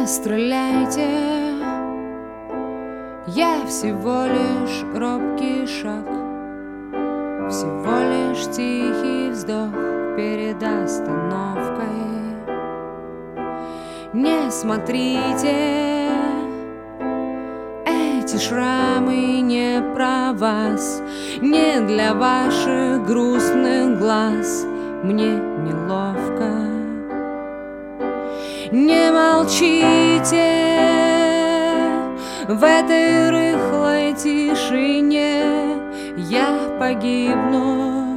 Не стреляйте, я всего лишь робкий шаг, всего лишь тихий вздох перед остановкой. Не смотрите, эти шрамы не про вас, не для ваших грустных глаз. Мне неловко. Не молчите в этой рыхлой тишине, я погибну.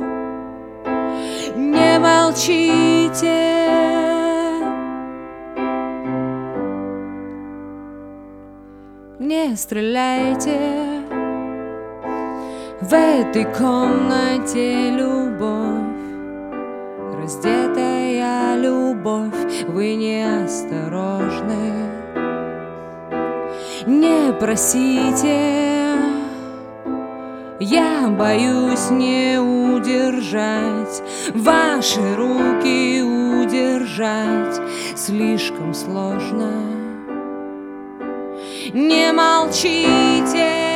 Не молчите. Не стреляйте, в этой комнате любовь, раздетая любовь, вы неосторожны. Не просите, я боюсь не удержать, ваши руки удержать слишком сложно. Не молчите.